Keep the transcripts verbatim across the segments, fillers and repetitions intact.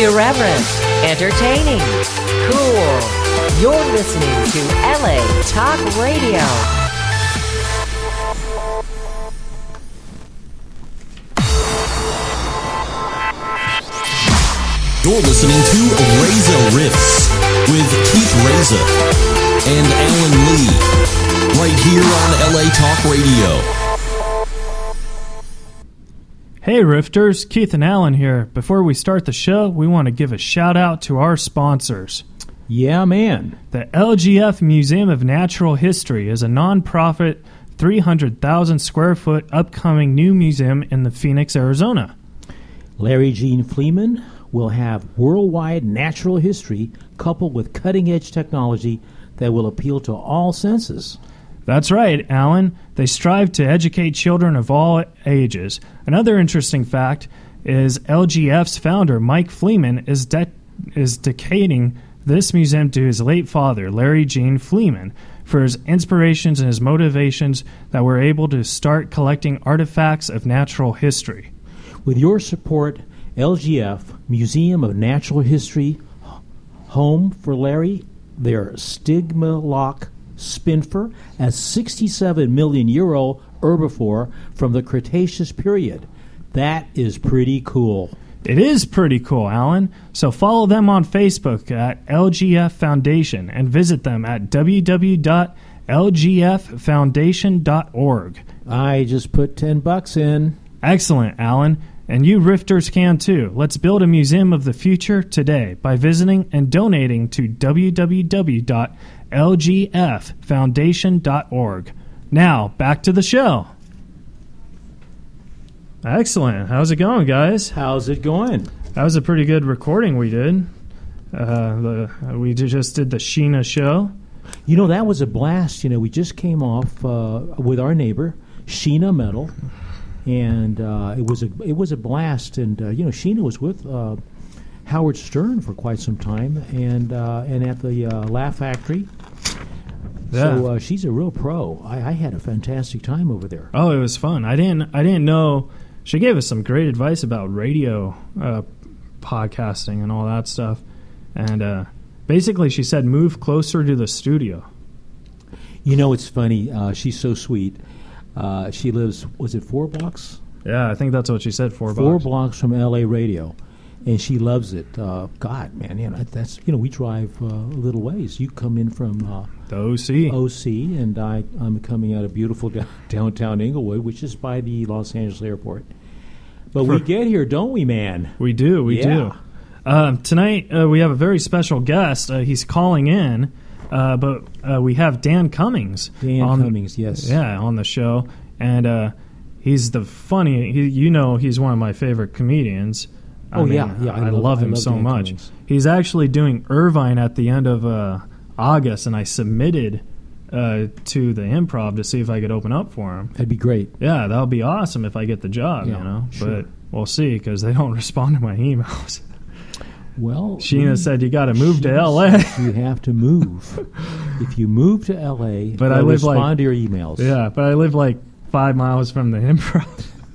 Irreverent, entertaining, cool. You're listening to L A Talk Radio. You're listening to Reza Riffs with Keith Reza and Alan Lee, right here on L A Talk Radio. Hey Rifters, Keith and Alan here. Before we start the show, we want to give a shout out to our sponsors. Yeah, man. The L G F Museum of Natural History is a non-profit three hundred thousand square foot upcoming new museum in the Phoenix, Arizona. Larry Gene Fleeman will have worldwide natural history coupled with cutting-edge technology that will appeal to all senses. That's right, Alan. They strive to educate children of all ages. Another interesting fact is L G F's founder, Mike Fleeman, is, de- is dedicating this museum to his late father, Larry Gene Fleeman, for his inspirations and his motivations that were able to start collecting artifacts of natural history. With your support, L G F, Museum of Natural History, home for Larry, their Stigmaloch Spinfer, a sixty-seven million year old herbivore from the Cretaceous period. That is pretty cool. It is pretty cool, Alan. So follow them on Facebook at L G F Foundation and visit them at w w w dot l g f foundation dot org. I just put ten bucks in. Excellent, Alan. And you Rifters can too. Let's build a museum of the future today by visiting and donating to w w w dot l g f foundation dot org. Now, back to the show. Excellent. How's it going, guys? How's it going? That was a pretty good recording we did. Uh, the, we just did the Sheena show. You know, that was a blast. You know, we just came off uh, with our neighbor, Sheena Metal. And uh, it was a it was a blast, and uh, you know Sheena was with uh, Howard Stern for quite some time, and uh, and at the uh, Laugh Factory. Yeah. So uh, she's a real pro. I, I had a fantastic time over there. Oh, it was fun. I didn't I didn't know she gave us some great advice about radio uh, podcasting and all that stuff, and uh, basically she said move closer to the studio. You know, it's funny. Uh, she's so sweet. Uh, she lives, was it four blocks? Yeah, I think that's what she said, four blocks. Four blocks from L A radio, and she loves it. Uh, God, man, you know, that's, you know, we drive uh, a little ways. You come in from uh, the O C. O C, and I, I'm coming out of beautiful da- downtown Inglewood, which is by the Los Angeles airport. But For, we get here, don't we, man? We do, we yeah. do. Um, tonight, uh, we have a very special guest. Uh, he's calling in. Uh, but uh, we have Dan Cummings. Dan on, Cummings, yes. Yeah, on the show. And uh, he's the funny, he, you know, he's one of my favorite comedians. I oh, mean, yeah, yeah. I, I love, love him I love so Dan much. Cummings. He's actually doing Irvine at the end of uh, August, and I submitted uh, to the Improv to see if I could open up for him. That'd be great. Yeah, that would be awesome if I get the job, yeah, you know. Sure. But we'll see, because they don't respond to my emails. Well, Sheena we, said you got to move to L A. You have to move. If you move to L A, but I live respond like, to your emails. Yeah, but I live like five miles from the Improv.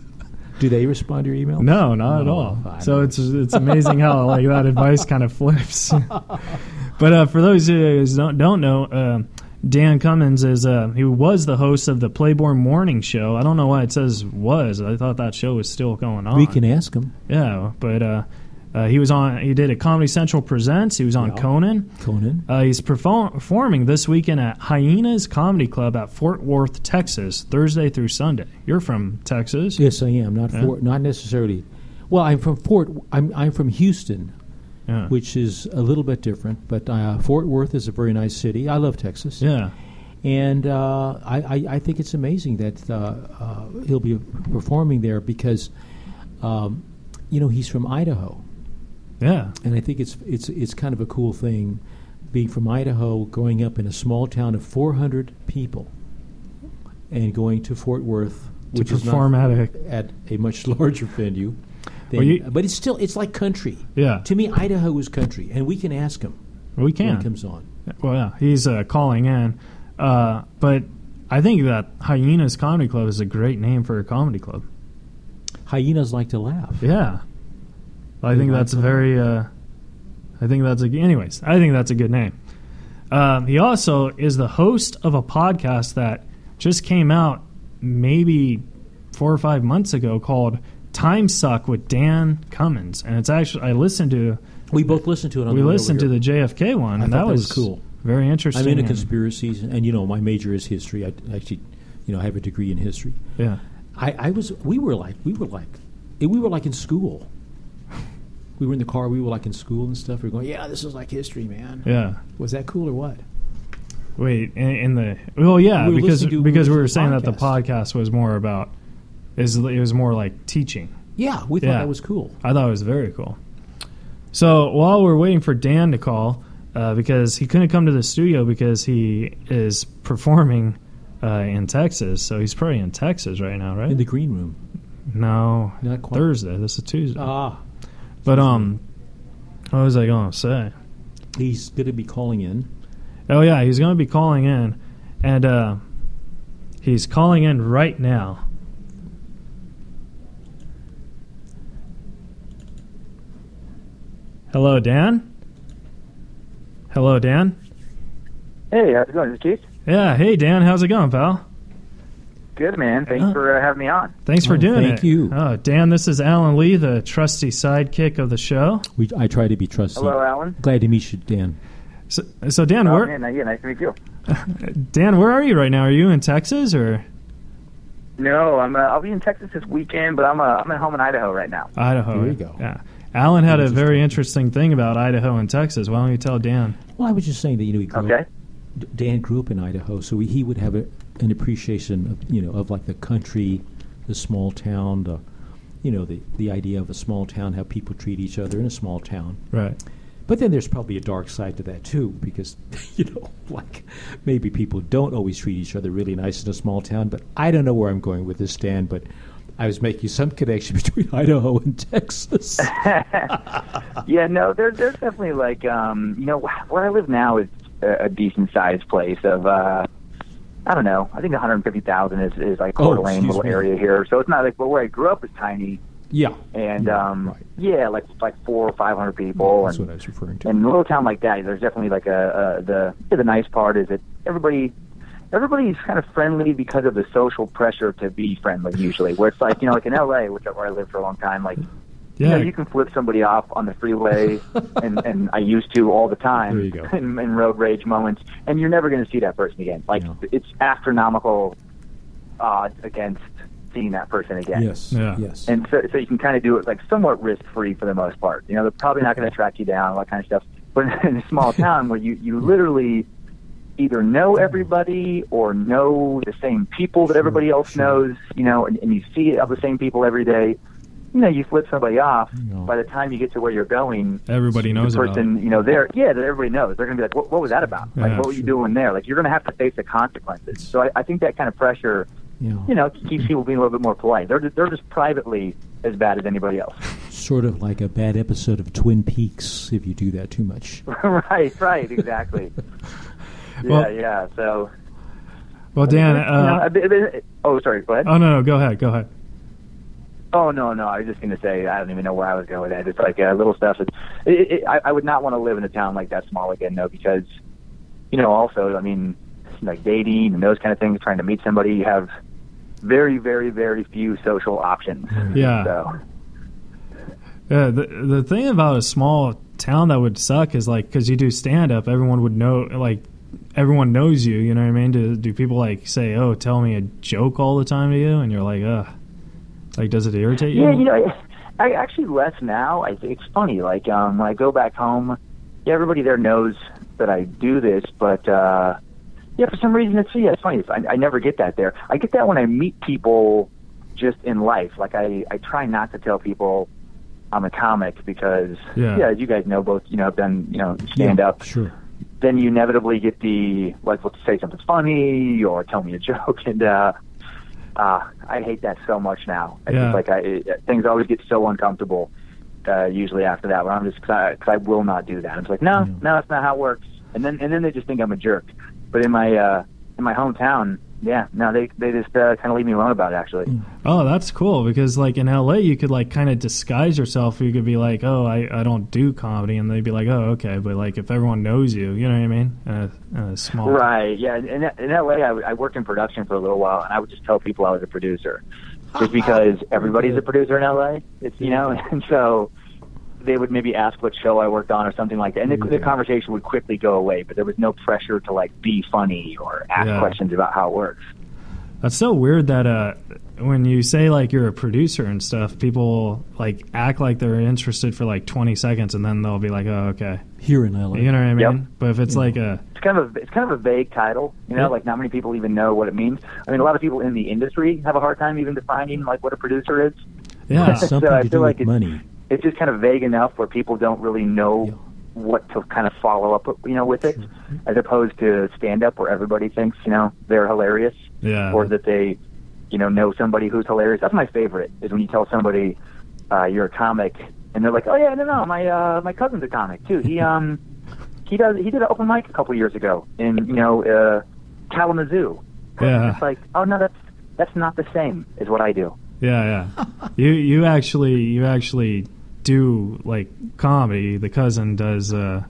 Do they respond to your emails? No, not oh, at all. I So know. it's it's amazing how like that advice kind of flips. But uh, for those who don't don't know, uh, Dan Cummins is uh, he was the host of the Playboy Morning Show. I don't know why it says was. I thought that show was still going on. We can ask him. Yeah, but. Uh, Uh, he was on. He did a Comedy Central Presents. He was on yeah. Conan. Conan. Uh, he's perform- performing this weekend at Hyenas Comedy Club at Fort Worth, Texas, Thursday through Sunday. You're from Texas? Yes, I am. Not yeah. Fort. Not necessarily. Well, I'm from Fort. I'm I'm from Houston, yeah. which is a little bit different. But uh, Fort Worth is a very nice city. I love Texas. Yeah. And uh, I, I I think it's amazing that uh, uh, he'll be performing there because, um, you know, he's from Idaho. Yeah, and I think it's it's it's kind of a cool thing, being from Idaho, growing up in a small town of four hundred people, and going to Fort Worth, which to is perform not at a, at a much larger venue. Than, well, you, but it's still it's like country. Yeah, to me, Idaho is country, and we can ask him. We can. When he comes on. Well, yeah, he's uh, calling in, uh, but I think that Hyenas Comedy Club is a great name for a comedy club. Hyenas like to laugh. Yeah. I think that's very uh, I think that's a anyways. I think that's a good name. Um, he also is the host of a podcast that just came out maybe four or five months ago called Time Suck with Dan Cummins, and it's actually I listened to. We both listened to it. On we the way listened over to here. the J F K one, I and thought that that was, was cool. Very interesting. I'm into and- conspiracies, and you know my major is history. I actually, you know, I have a degree in history. Yeah. I, I was. We were like. We were like. We were like in school. We were in the car. We were like in school and stuff. We were going, yeah, this is like history, man. Yeah. Was that cool or what? Wait, in, in the well, yeah, We were because listening to- because we we were were saying listening that to the the podcast was more about is it was more like teaching. Yeah, we thought Yeah. that was cool. I thought it was very cool. So while we're waiting for Dan to call, uh, because he couldn't come to the studio because he is performing uh, in Texas, so he's probably in Texas right now, right? In the green room. no, Not quite. Thursday. This is Tuesday. Ah, but um, what was I going to say? he's going to be calling in. Oh yeah, he's going to be calling in, and uh, he's calling in right now. Hello, Dan. Hello, Dan. Hey, how's it going? This is Keith. Yeah, hey Dan, how's it going, pal? Good, man. Thanks Oh. for uh, having me on. Thanks for Oh, doing thank it. you. Oh, Dan, this is Alan Lee, the trusty sidekick of the show. We, I try to be trusty. Hello, Alan. Glad to meet you, Dan. So, so Dan, Oh, where man, yeah, nice to meet you. Dan, where are you right now? Are you in Texas or No, I'm. Uh, I'll be in Texas this weekend, but I'm. Uh, I'm at home in Idaho right now. Idaho? There you go. Yeah. Alan had a very interesting thing about Idaho and Texas. Why don't you tell Dan? Well, I was just saying that you know he grew Okay. up, D- Dan grew up in Idaho, so he, he would have a, an appreciation of you know of like the country, the small town, the you know the the idea of a small town, how people treat each other in a small town. Right. But then there's probably a dark side to that too, because you know, like maybe people don't always treat each other really nice in a small town. But I don't know where I'm going with this, Dan. But I was making some connection between Idaho and Texas. Yeah, no, there's there's definitely like um, you know where I live now is a, a decent sized place of uh, I don't know. I think one hundred fifty thousand is is like Coeur Oh, d'Alene, excuse little me. area here. So it's not like, but where I grew up is tiny, Yeah, and Yeah, um, right. yeah, like like four or five hundred people. That's and, what I was referring to. And in a little town like that, there's definitely like a, a the the nice part is that everybody everybody's kind of friendly because of the social pressure to be friendly. Usually, where it's like you know, like in L A, which where I lived for a long time, like Yeah. you know, you can flip somebody off on the freeway, and and I used to all the time. There you go. In, in road rage moments, and you're never going to see that person again. Like Yeah. it's astronomical odds against seeing that person again. Yes, Yeah. yes. And so, so you can kind of do it like somewhat risk free for the most part. You know, they're probably not going to track you down, all that kind of stuff. But in a small town where you, you literally either know everybody or know the same people that everybody else sure. knows, you know, and, and you see all the same people every day, you know, you flip somebody off. Yeah. By the time you get to where you're going, Everybody knows the about person, it. you know, there, yeah, that everybody knows. They're going to be like, what, what was that about? Like, Yeah, what were you sure. doing there? Like, you're going to have to face the consequences. So I, I think that kind of pressure, Yeah. you know, keeps people being a little bit more polite. They're just, they're just privately as bad as anybody else. Sort of like a bad episode of Twin Peaks if you do that too much. Right, right, exactly. Yeah, Well- yeah. So, Well, Dan. you know, Uh, a bit- a bit- oh, sorry. Go ahead. oh no, no, go ahead, go ahead. Oh no, no. I was just going to say I don't even know where I was going with that. It's like uh, little stuff. That, it, it, I, I would not want to live in a town like that small again, though, because you know, also, I mean, like dating and those kind of things, trying to meet somebody, you have very, very, very few social options. Yeah. So, Yeah, the the thing about a small town that would suck is like because you do stand up, everyone would know, like everyone knows you. You know what I mean? Do do people like say, "Oh, tell me a joke all the time" to you, and you're like, "Ugh." Like, does it irritate you? yeah, you know, I, I actually less now. I think it's funny. Like um, when I go back home, yeah, everybody there knows that I do this, but uh, yeah, for some reason it's yeah, it's funny. It's, I, I never get that there. I get that when I meet people just in life. Like I, I try not to tell people I'm a comic because Yeah. yeah, as you guys know, both you know, I've done you know stand up. Sure. Then you inevitably get the like, let's say something funny or tell me a joke, and uh, uh, I hate that so much now. It's Yeah. just like I, it, things always get so uncomfortable. Uh, usually after that, when I'm just because I, 'cause I will not do that. I'm just like, no, no, that's not how it works. And then and then they just think I'm a jerk. But in my uh, in my hometown, yeah, no, they they just uh, kind of leave me alone about it, actually. Oh, that's cool, because like in L A you could like kind of disguise yourself. You could be like, oh, I, I don't do comedy, and they'd be like, oh, okay. But like if everyone knows you, you know what I mean? Uh, uh, small. Right, yeah. In, in L A, I, I worked in production for a little while, and I would just tell people I was a producer, just because everybody's a producer in L A. It's you know, and so they would maybe ask what show I worked on or something like that, and the, the conversation would quickly go away. But there was no pressure to like be funny or ask Yeah. questions about how it works. That's so weird that uh, when you say like you're a producer and stuff, people like act like they're interested for like twenty seconds, and then they'll be like, oh, okay. Here in L A. You know what I mean? Yep. But if it's Yeah. like a It's kind of a, it's kind of a vague title, you know. Yeah. Like not many people even know what it means. I mean, a lot of people in the industry have a hard time even defining like what a producer is. yeah, It's something So I to feel do like with it's- money. It's just kind of vague enough where people don't really know Yeah. what to kind of follow up, you know, with it, as opposed to stand up where everybody thinks, you know, they're hilarious, yeah, or that they, you know, know somebody who's hilarious. That's my favorite, is when you tell somebody uh, you're a comic, and they're like, oh yeah, no, no, my uh, my cousin's a comic too. He um he does he did an open mic a couple years ago in you know uh, Kalamazoo. Yeah. It's like, oh no, that's that's not the same as what I do. yeah, yeah. you you actually you actually do like comedy. The cousin does uh,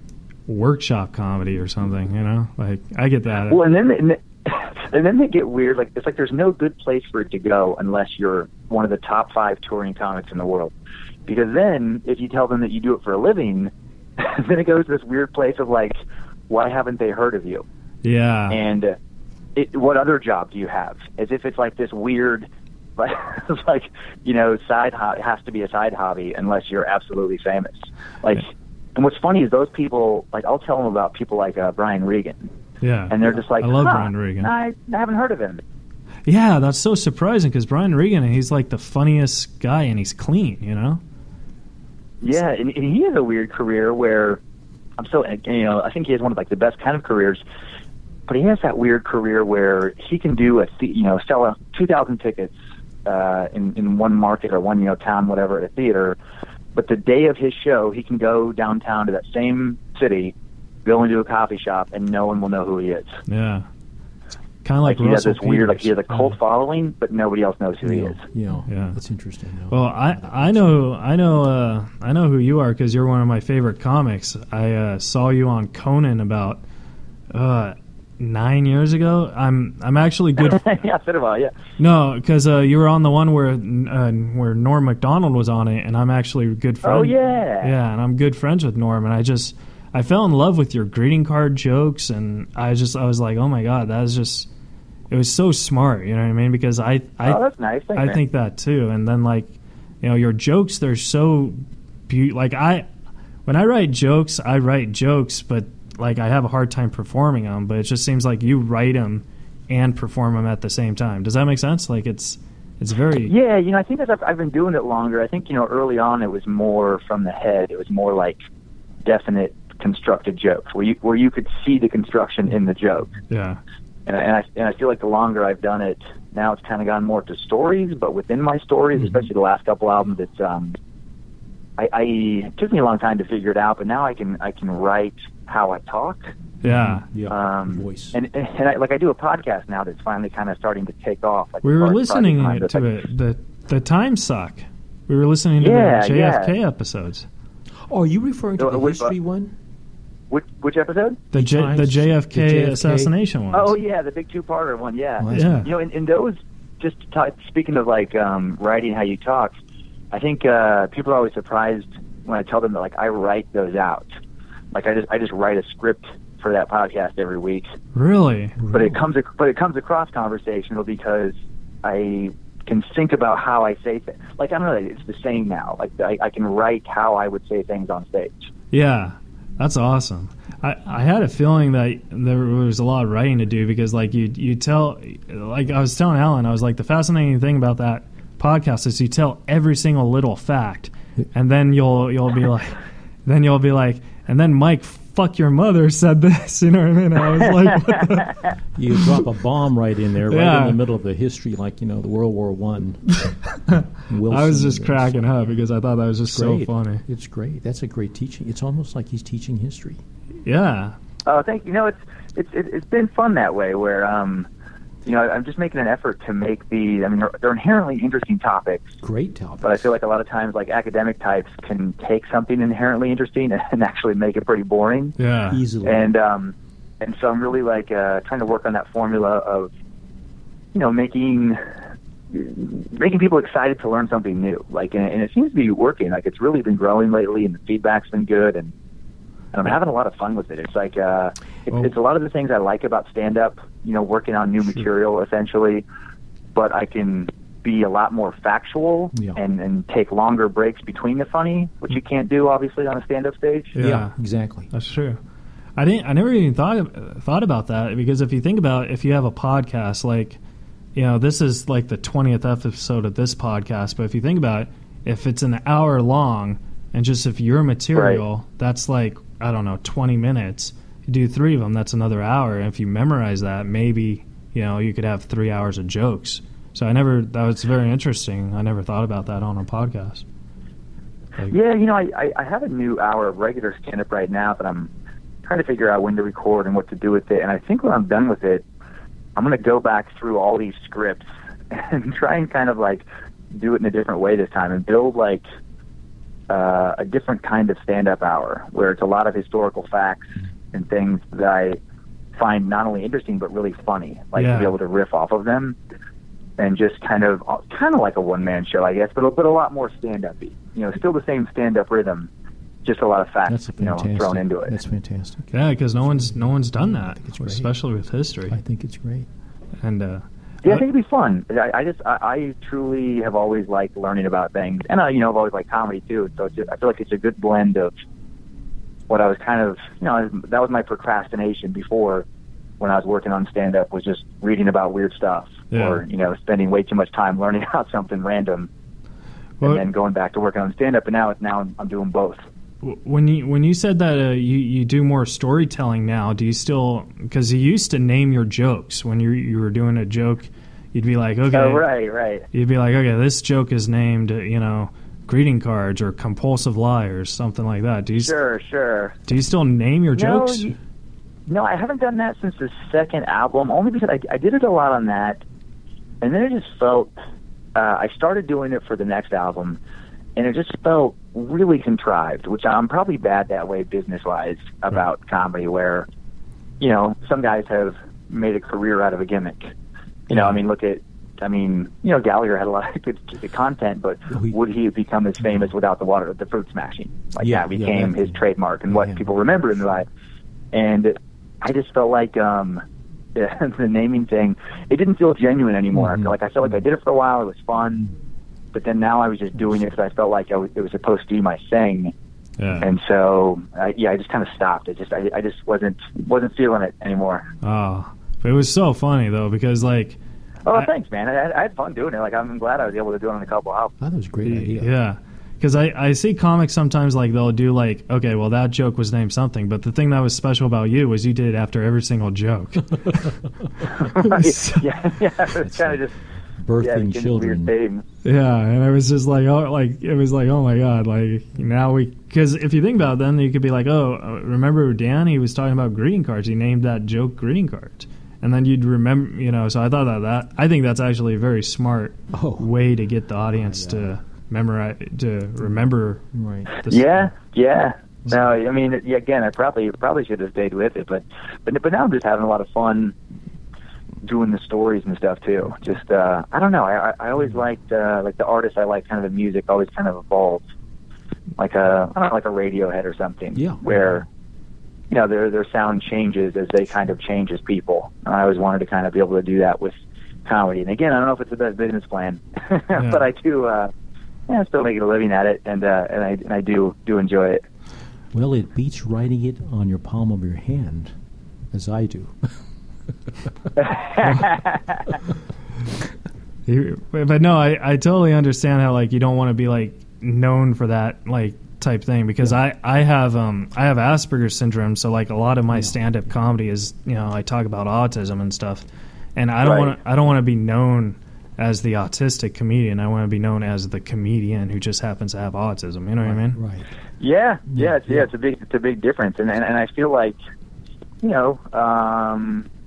workshop comedy or something. You know, like I get that. Well, and then and then- and then they get weird. Like it's like there's no good place for it to go unless you're one of the top five touring comics in the world. Because then, if you tell them that you do it for a living, then it goes to this weird place of like, why haven't they heard of you? yeah, And uh, it, what other job do you have? As if it's like this weird, like, like you know, side hobby. It has to be a side hobby unless you're absolutely famous. Like, and what's funny is those people. Like, I'll tell them about people like uh, Brian Regan. yeah. And they're just like, I love huh, Brian Regan. I, I haven't heard of him. Yeah, that's so surprising because Brian Regan, he's like the funniest guy and he's clean. You know. Yeah, and, and he has a weird career where I'm so you know I think he has one of like the best kind of careers, but he has that weird career where he can do a the- you know sell a two thousand tickets uh, in in one market or one you know town whatever at a theater, but the day of his show he can go downtown to that same city, go into a coffee shop, and no one will know who he is. Yeah. Kind of like, Like he has Russell this weird like he has a Peters. cult following, but nobody else knows who he Yeah, is. yeah, Yeah. that's interesting. Yeah. Well, I I know I know uh, I know who you are because you're one of my favorite comics. I uh, saw you on Conan about uh, nine years ago. I'm I'm actually good. yeah, Cinema, yeah. No, because uh, you were on the one where uh, where Norm Macdonald was on it, and I'm actually good friend. Oh yeah. Yeah, and I'm good friends with Norm, and I just I fell in love with your greeting card jokes, and I just I was like, oh my god, that was just it was so smart, you know what I mean? Because I I Oh, that's nice. Thanks, I man. think that too, and then like you know your jokes, they're so be- like I when I write jokes, I write jokes, but like I have a hard time performing them. But it just seems like you write them and perform them at the same time. Does that make sense? Like it's it's very Yeah, you know, I think as I've, I've been doing it longer, I think, you know, early on it was more from the head. It was more like definite constructed jokes where you where you could see the construction in the joke. yeah. And I, and I, and I feel like the longer I've done it, now it's kind of gone more to stories, but within my stories, Mm-hmm. especially the last couple albums, it's, um, I, I, it took me a long time to figure it out, but now I can, I can write how I talk. Yeah. yeah, Um, voice. And, and I, like I do a podcast now that's finally kind of starting to take off. Like We as were far as listening project to behind it. The the time suck. We were listening to Yeah, the J F K yeah. episodes. oh, are you referring to Uh, the which- history one? Which, which episode? The J, Times- the J F K the J F K assassination ones. Oh yeah, the big two-parter one. Yeah, Well, that's- Yeah. you know, in, in those, just to talk, speaking of like um, writing how you talk, I think uh, people are always surprised when I tell them that like I write those out. Like I just I just write a script for that podcast every week, Really? but it comes ac- but it comes across conversational because I can think about how I say things. Like I don't know, it's the same now. Like I, I can write how I would say things on stage. Yeah, that's awesome. I, I had a feeling that there was a lot of writing to do because, like, you you tell, like I was telling Alan, I was like, the fascinating thing about that podcast is you tell every single little fact, and then you'll you'll be like, then you'll be like, and then Mike, fuck your mother said this, you know what I mean? I was like, what the? You drop a bomb right in there, right Yeah. in the middle of the history, like you know the World War One. I was just cracking up because I thought that was just so Great. funny. It's great. That's a great teaching. It's almost like he's teaching history. Yeah. Oh, thank you. You know, it's it's it, it's been fun that way. Where um, you know, I'm just making an effort to make the, I mean, they're, they're inherently interesting topics. Great topics. But I feel like a lot of times, like, academic types can take something inherently interesting and actually make it pretty boring. Yeah. Easily. And, um, and so I'm really, like, uh, trying to work on that formula of, you know, making making people excited to learn something new. Like, and, and it seems to be working. Like, it's really been growing lately, and the feedback's been good, and, and I'm having a lot of fun with it. It's like, uh, it's, Well- it's a lot of the things I like about stand-up, you know, working on new material, essentially, but I can be a lot more factual Yeah. and, and take longer breaks between the funny, which you can't do, obviously, on a stand-up stage. Yeah. Yeah, exactly. That's true. I didn't. I never even thought of, thought about that, because if you think about, if you have a podcast, like, you know, this is like the twentieth episode of this podcast, but if you think about it, if it's an hour long, and just if your material, Right. that's like, I don't know, twenty minutes. You do three of them, that's another hour. And if you memorize that, maybe, you know, you could have three hours of jokes. So I never, that was very interesting. I never thought about that on a podcast. Like, Yeah, you know, I, I, I have a new hour of regular stand-up right now that I'm trying to figure out when to record and what to do with it. And I think when I'm done with it, I'm going to go back through all these scripts and try and kind of, like, do it in a different way this time and build, like, uh, a different kind of stand-up hour where it's a lot of historical facts and things that I find not only interesting but really funny, like Yeah. to be able to riff off of them. And just kind of, kind of like a one-man show, I guess, but a, but a lot more stand-up-y. You know, still the same stand-up rhythm, just a lot of facts, That's you know, fantastic. thrown into it. That's fantastic. yeah, because no one's no one's done that, it's great. especially with history. I think it's great. And uh, Yeah, I think it'd be fun. I, I just, I, I truly have always liked learning about things, and I, you know, I've always liked comedy too. So it's just, I feel like it's a good blend of what I was kind of, you know, that was my procrastination before, when I was working on stand-up, was just reading about weird stuff, Yeah. or, you know, spending way too much time learning about something random, Well- and then going back to working on stand-up. And now, it's now I'm, I'm doing both. w- when you when you said that uh, you you do more storytelling now, do you still, because you used to name your jokes when you you were doing a joke, you'd be like, okay, Oh, right, right. you'd be like, okay, this joke is named, uh, you know, greeting cards or compulsive liars, something like that. Do you s- Sure, sure. do you still name your No, jokes? you- No, I haven't done that since the second album, only because I, I did it a lot on that, and then it just felt, uh, I started doing it for the next album, and it just felt really contrived, which I'm probably bad that way business-wise about comedy, where, you know, some guys have made a career out of a gimmick. You know, I mean, look at, I mean, you know, Gallagher had a lot of good, good content, but He- would he have become as famous without the water, the fruit smashing? Like, Yeah, that yeah, became that- his trademark and what yeah. people remember in their life. And I just felt like um, the, the naming thing, it didn't feel genuine anymore. I Mhm. feel like I felt like I did it for a while, it was fun, but then now I was just doing it because I felt like I was, it was supposed to be my thing. Yeah. And so, I, yeah, I just kind of stopped. It just, I, I just wasn't wasn't feeling it anymore. Oh, but it was so funny though, because like, Oh, I- thanks, man. I, I had fun doing it. Like, I'm glad I was able to do it on a couple albums. I thought it was a great idea. yeah. Because I, I see comics sometimes, like, they'll do, like, okay, well, that joke was named something, but the thing that was special about you was you did it after every single joke. Right. yeah, yeah. It was kind of just Birthing yeah, getting children. Weird things. Yeah, and it was just like, oh, like, it was like, oh, my God, like, now we, because if you think about it, then you could be like, oh, uh, remember Dan, he was talking about greeting cards, he named that joke greeting cards. And then you'd remember, you know, so I thought that, that I think that's actually a very smart Oh. way to get the audience to memorize, to remember. Right. This. Yeah, yeah. No, I mean, yeah, again, I probably probably should have stayed with it, but but but now I'm just having a lot of fun doing the stories and stuff too. Just uh, I don't know. I I I always liked uh, like the artists I like, kind of the music always kind of evolved, like a I don't know, like a Radiohead or something. Yeah. Where you know their their sound changes as they kind of change as people. And I always wanted to kind of be able to do that with comedy. And again, I don't know if it's the best business plan, Yeah. but I do. Uh, yeah, I'm still making a living at it, and uh, and I and I do do enjoy it. Well, it beats writing it on your palm of your hand, as I do. You- But no, I, I totally understand how like you don't want to be like known for that like type thing, because I, I have um I have Asperger's syndrome, so like a lot of my stand up comedy is, you know, I talk about autism and stuff, and I don't Right. want to I don't want to be known as the autistic comedian. I want to be known as the comedian who just happens to have autism. You know what I mean? Right. Yeah, yeah, it's, yeah, yeah. it's a big, it's a big difference, and and, and I feel like, you know, um,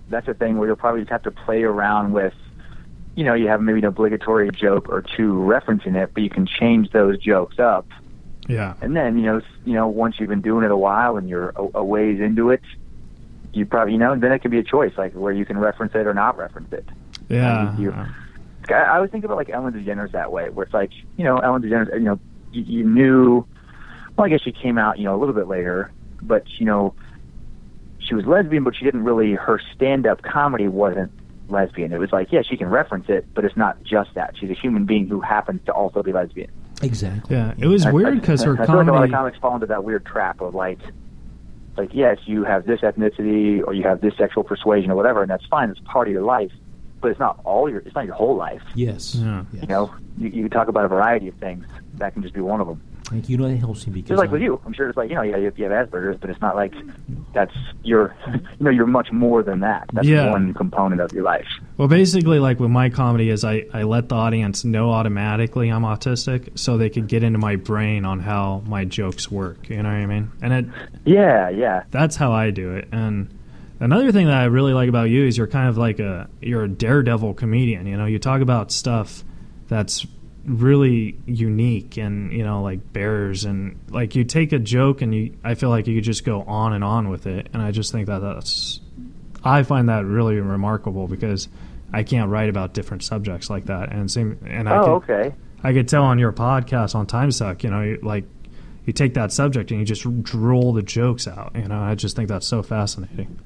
that's a thing where you'll probably just have to play around with, you know, you have maybe an obligatory joke or two referencing it, but you can change those jokes up. Yeah. And then, you know, you know, once you've been doing it a while and you're a, a ways into it, you probably, you know, then it can be a choice, like where you can reference it or not reference it. Yeah. You, you, I, I always think about like Ellen DeGeneres that way, where it's like, you know, Ellen DeGeneres, you know, you, you knew, well, I guess she came out, you know, a little bit later, but, you know, she was lesbian, but she didn't really, her stand-up comedy wasn't lesbian. It was like, yeah, she can reference it, but it's not just that. She's a human being who happens to also be lesbian. Exactly. Yeah, it was I, weird because her I comedy. feel like a lot of comics fall into that weird trap of like, like yes, you have this ethnicity or you have this sexual persuasion or whatever, and that's fine. It's part of your life, but it's not all your. It's not your whole life. Yes. Yeah. Yes. You know, you, you can talk about a variety of things. That can just be one of them. Like, you know, that helps me because Just like I- with you, I'm sure it's like, you know, yeah, you have, you have Asperger's, but it's not like that's your, you know, you're much more than that. That's Yeah. one component of your life. Well, basically, like with my comedy, is I, I let the audience know automatically I'm autistic, so they could get into my brain on how my jokes work. You know what I mean? And it Yeah, yeah. that's how I do it. And another thing that I really like about you is you're kind of like a you're a daredevil comedian. You know, you talk about stuff that's really unique and, you know, like bears, and like you take a joke and you I feel like you could just go on and on with it. And I just think that that's I find that really remarkable because I can't write about different subjects like that. And same and I Oh, could, okay. I could tell on your podcast on Time Suck, you know, you, like you take that subject and you just droll the jokes out. You know, I just think that's so fascinating.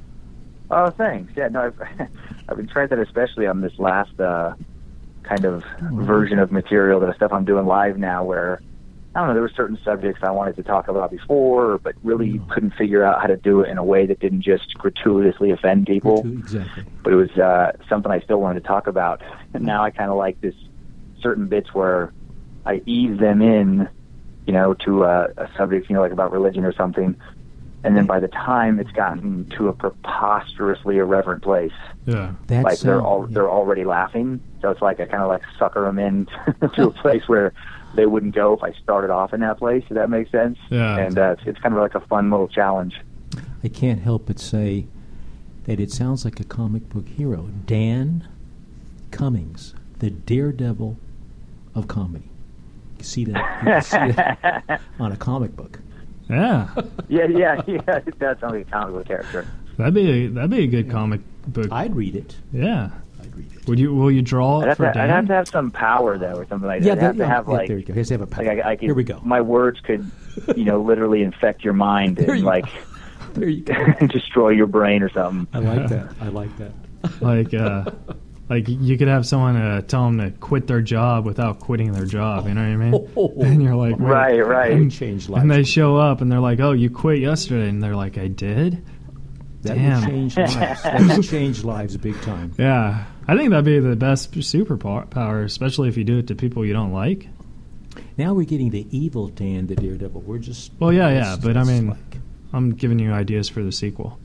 Oh, thanks. Yeah, no, I've, I've been trying that especially on this last uh, kind of version of material, the stuff I'm doing live now, where, I don't know, there were certain subjects I wanted to talk about before, but really couldn't figure out how to do it in a way that didn't just gratuitously offend people. Exactly. But it was uh, something I still wanted to talk about. And now I kind of like this certain bits where I ease them in, you know, to a, a subject, you know, like about religion or something. And then by the time it's gotten to a preposterously irreverent place, Yeah. That's like they're uh, all yeah. they're already laughing. So it's like I kind of like sucker them in to a place where they wouldn't go if I started off in that place. If that makes sense. Yeah. And uh, it's, it's kind of like a fun little challenge. I can't help but say that it sounds like a comic book hero, Dan Cummings, the daredevil of comedy. You see that, you can see that on a comic book. Yeah. Yeah, yeah, yeah. That sounds like a comic book character. That'd be a, that'd be a good comic book. I'd read it. yeah. I'd read it. Would you? Will you draw I'd it have, for to, Dan? I'd have to have some power though, or something like that. Yeah, I'd there, have to yeah, have yeah, like, there you go. He has to have a power. like I, I could, Here we go. My words could, you know, literally infect your mind There and you like go. There you go. destroy your brain or something. I like that. I like that. like, uh, like you could have someone uh, tell them to quit their job without quitting their job. You know what I mean? Oh. And you're like, wait. Right, right. That would change lives. And they show up and they're like, "Oh, you quit yesterday," and they're like, "I did." that Damn. would change lives. That would change lives big time. Yeah, I think that'd be the best superpower, especially if you do it to people you don't like. Now we're getting the evil Dan, the daredevil. We're just Well, yeah, yeah, it's- but I it's mean, like- I'm giving you ideas for the sequel.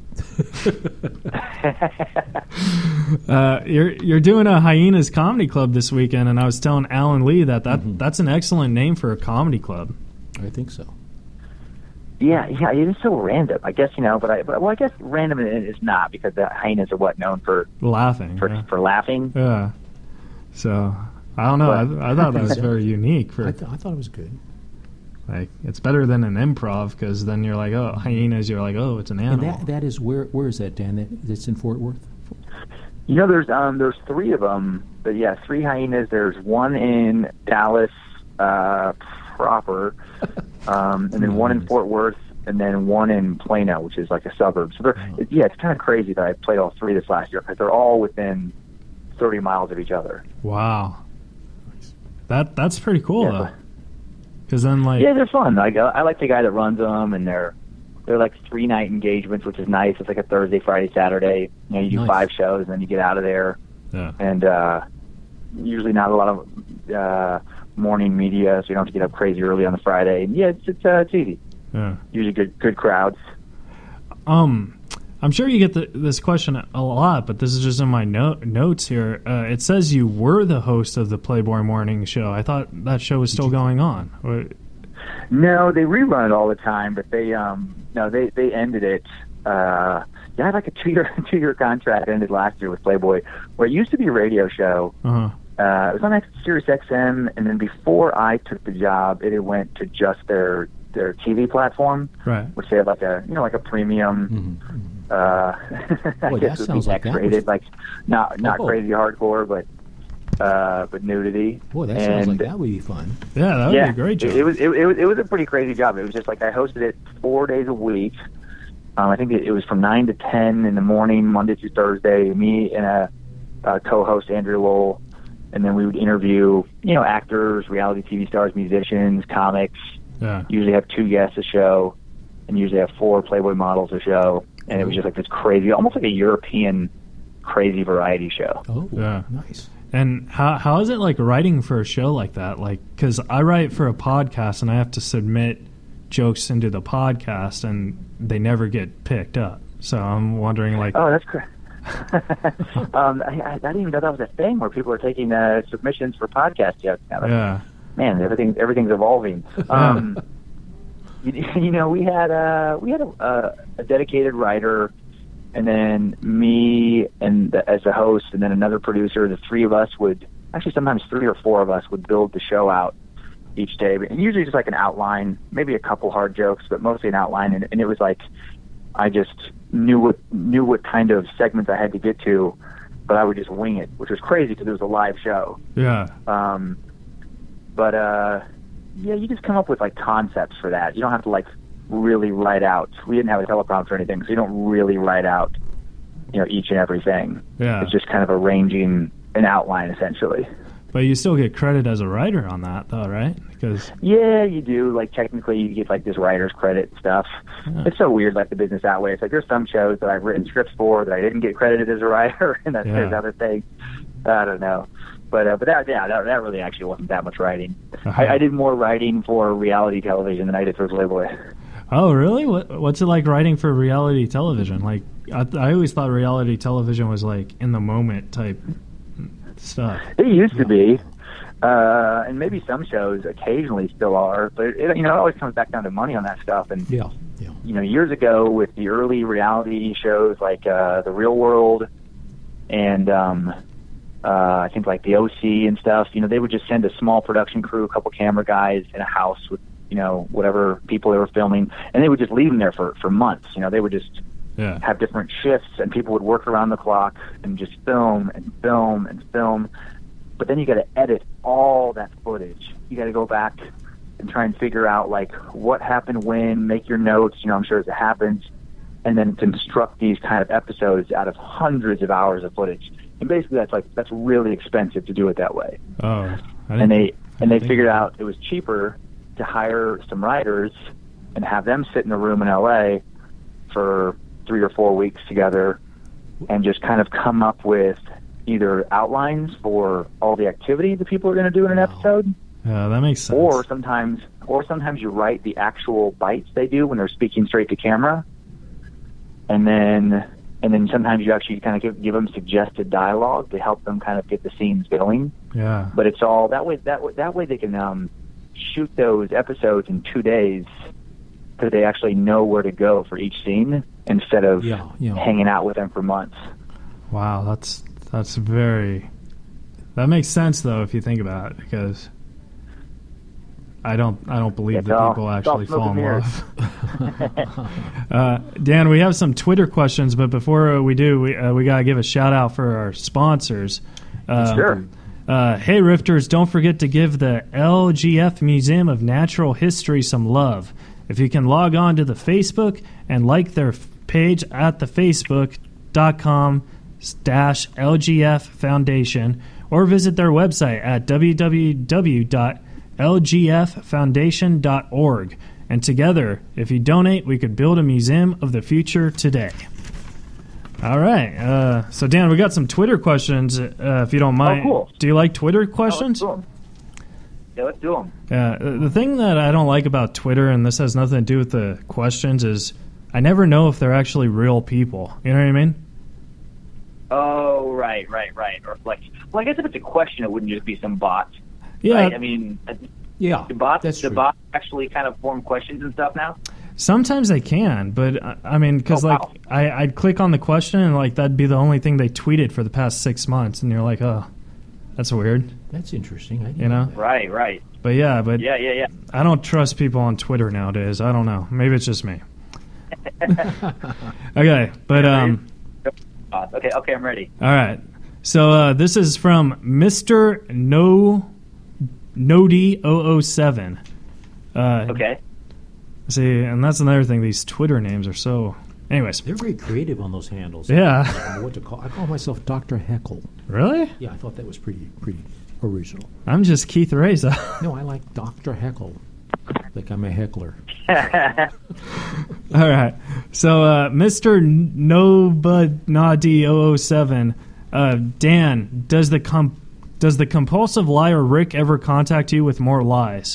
uh, you're you're doing a Hyenas Comedy Club this weekend, and I was telling Alan Lee that, that Mhm. that's an excellent name for a comedy club. I think so. Yeah, yeah, it is so random. I guess, you know, but I, but, well, I guess random it is not, because the hyenas are what, known for Laughing. for, yeah. for laughing. Yeah. So I don't know. I, I thought that was very unique for I, th- I thought it was good. like it's better than an improv, because then you're like, oh, hyenas. You're like, oh, it's an And animal. that that is where where is that, Dan? That it's in Fort Worth. You know, there's um there's three of them, but yeah, three hyenas. There's one in Dallas uh, proper, um, and then one in Fort Worth, and then one in Plano, which is like a suburb. So they're, Oh. it, yeah, it's kind of crazy that I played all three this last year, because they're all within thirty miles of each other. Wow. That that's pretty cool Yeah, though. but- Because then like Yeah, they're fun. Like uh, I like the guy that runs them, and they're they're like three night engagements, which is nice. It's like a Thursday, Friday, Saturday. You know, you do Nice. five shows, and then you get out of there. yeah. And uh, usually not a lot of uh, morning media, so you don't have to get up crazy early on the Friday. And yeah, it's it's, uh, it's easy. Yeah. Usually good good crowds. Um, I'm sure you get the, this question a lot, but this is just in my no- notes here. Uh, it says you were the host of the Playboy Morning Show. I thought that show was still going on. What- No, they rerun it all the time, but they um no they they ended it. Uh, I had like a two-year two-year contract ended last year with Playboy, where it used to be a radio show. Uh-huh. Uh, it was on Sirius X M, and then before I took the job, it had went to just their their T V platform, Right. which they have like a you know like a premium. Mm-hmm. Uh, I Boy, guess that it would sounds be like that X-rated, was- like not not Oh. crazy hardcore, but uh, but nudity. Boy, that and, sounds like that would be fun. Yeah, that would yeah, be a great job. It, it was it, it was it was a pretty crazy job. It was just like I hosted it four days a week. Um, I think it, it was from nine to ten in the morning, Monday through Thursday. Me and a, a co-host, Andrew Lowell, and then we would interview, you know, actors, reality T V stars, musicians, comics. Yeah. Usually have two guests a show, and usually have four Playboy models a show. And it was just like this crazy, almost like a European crazy variety show. Oh, Yeah. nice. And how how is it like writing for a show like that? Like, because I write for a podcast and I have to submit jokes into the podcast, and they never get picked up. So I'm wondering, like, Oh, that's great. um, I, I didn't even know that was a thing where people are taking uh, submissions for podcast jokes now. That's- yeah, Man, everything everything's evolving. Um, you, you know, we had a we had a, a, a dedicated writer, and then me and the, as the host, and then another producer. The three of us would actually sometimes three or four of us would build the show out each day, and usually just like an outline, maybe a couple hard jokes, but mostly an outline. And, and it was like I just knew what knew what kind of segments I had to get to, but I would just wing it, which was crazy because it was a live show. yeah, Um, but uh, yeah, you just come up with like concepts for that. You don't have to like really write out. We didn't have a teleprompter or anything, so you don't really write out, you know, each and everything. yeah. It's just kind of arranging an outline essentially. But you still get credit as a writer on that, though, right? Because Yeah, you do. Like technically, you get like this writer's credit and stuff. Yeah. It's so weird, like the business that way. It's like there's some shows that I've written scripts for that I didn't get credited as a writer, and that's Yeah. there's other things. I don't know, but uh, but that yeah, that, that really actually wasn't that much writing. Uh-huh. I, I did more writing for reality television than I did for Playboy. oh, really? What what's it like writing for reality television? Like, I, I always thought reality television was like in the moment type stuff. It used to be, uh, and maybe some shows occasionally still are, but it, you know, it always comes back down to money on that stuff. And Yeah, yeah. you know, years ago with the early reality shows like uh, The Real World and um, uh, I think like the O C and stuff, you know, they would just send a small production crew, a couple camera guys in a house with, you know, whatever people they were filming, and they would just leave them there for, for months. You know, they would just Yeah, have different shifts, and people would work around the clock and just film and film and film. But then you got to edit all that footage. You got to go back and try and figure out like what happened when, make your notes, you know, I'm sure as it happens, and then construct these kind of episodes out of hundreds of hours of footage. And basically that's like that's really expensive to do it that way. oh, I didn't- And they I and they didn't figured think- out it was cheaper to hire some writers and have them sit in a room in L A for three or four weeks together and just kind of come up with either outlines for all the activity that people are going to do in an Wow. episode, Yeah, that makes sense. or sometimes or sometimes you write the actual bites they do when they're speaking straight to camera, and then and then sometimes you actually kind of give, give them suggested dialogue to help them kind of get the scenes going. yeah, But it's all that way. That way, that way they can um, shoot those episodes in two days because they actually know where to go for each scene instead of Yeah, yeah. hanging out with them for months. wow, that's that's very. That makes sense though if you think about it, because I don't I don't believe It's that all- people it's all actually smoke fall in and love. uh, Dan, we have some Twitter questions, but before we do, we uh, we gotta give a shout out for our sponsors. Uh, Sure. Uh, hey, Rifters, don't forget to give the L G F Museum of Natural History some love. If you can log on to the Facebook and like their f- page at the facebook.com slash LGF Foundation, or visit their website at w w w dot l g f foundation dot org. And together, if you donate, we could build a museum of the future today. All right. Uh, so, Dan, we got some Twitter questions, uh, if you don't mind. Oh, cool. Do you like Twitter questions? Oh, let's do 'em. Yeah, let's do them. Uh, the thing that I don't like about Twitter, and this has nothing to do with the questions, is I never know if they're actually real people. You know what I mean? Oh, right, right, right. Or like, well, I guess if it's a question, it wouldn't just be some bot. Yeah. Right? I mean, Yeah, the bots, that's the true. bots actually kind of form questions and stuff now. Sometimes they can, but uh, I mean, because Oh, like wow. I, I'd click on the question and like that'd be the only thing they tweeted for the past six months, and you're like, oh, that's weird, That's interesting. I didn't you know? Right, right. But yeah, but Yeah, yeah, yeah. I don't trust people on Twitter nowadays. I don't know. Maybe it's just me. Okay, but um, Uh, okay, okay, I'm ready. all right. So uh, this is from Mister No Nodi zero zero seven. Uh, Okay. See, and that's another thing. These Twitter names are so. Anyways, They're very creative on those handles. Yeah. I don't know what to call. I call myself Doctor Heckle. really? Yeah, I thought that was pretty pretty original. I'm just Keith Reza. No, I like Doctor Heckle. Like I'm a heckler. All right. So, uh, Mister Nobody zero zero seven, uh, Dan, does the com- does the compulsive liar Rick ever contact you with more lies?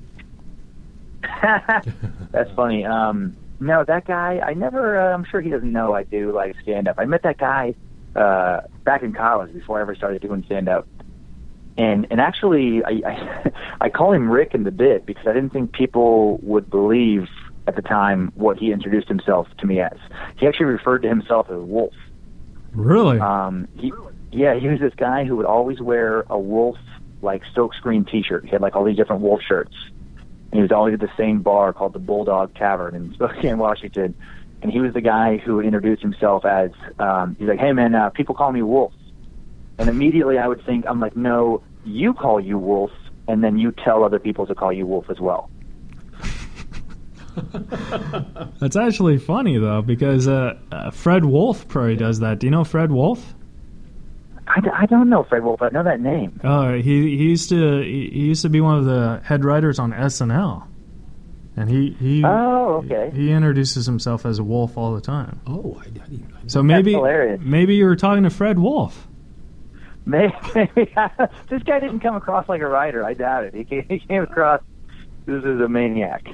That's funny. Um, no, that guy, I never, uh, I'm sure he doesn't know I do like stand up. I met that guy uh, back in college before I ever started doing stand up. And and actually, I, I I call him Rick in the bit because I didn't think people would believe at the time what he introduced himself to me as. He actually referred to himself as Wolf. Really? Um, he, yeah, he was this guy who would always wear a wolf like silkscreen T-shirt. He had like all these different wolf shirts. And he was always at the same bar called the Bulldog Tavern in Spokane, Washington. And he was the guy who would introduce himself as, um, he's like, hey man, uh, people call me Wolf. And immediately I would think, I'm like, no, you call you Wolf, and then you tell other people to call you Wolf as well. That's actually funny though, because uh, uh, Fred Wolf probably does that. Do you know Fred Wolf? I, d- I don't know Fred Wolf. I know that name. Uh, he he used to he, he used to be one of the head writers on S N L, and he he Oh, okay. he introduces himself as a wolf all the time. Oh, I, I didn't. I So maybe hilarious. maybe you were talking to Fred Wolf. Maybe, maybe this guy didn't come across like a writer. I doubt it. He came, he came across this is a maniac.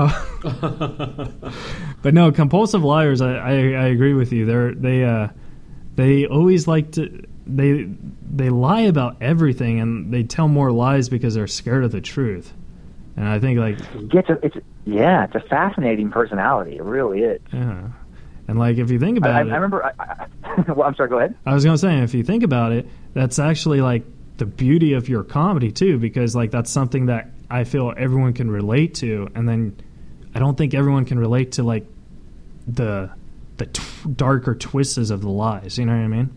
Oh, but no, compulsive liars. I, I, I agree with you. They're they uh, they always like to they they lie about everything, and they tell more lies because they're scared of the truth. And I think like Yeah, it's, a, it's yeah, it's a fascinating personality. It really is. yeah, and like if you think about I, I, it, I remember. I, I, well, I'm sorry. Go ahead. I was gonna say if you think about it, that's actually like the beauty of your comedy too, because like that's something that I feel everyone can relate to, and then I don't think everyone can relate to like the the t- darker twists of the lies. You know what I mean?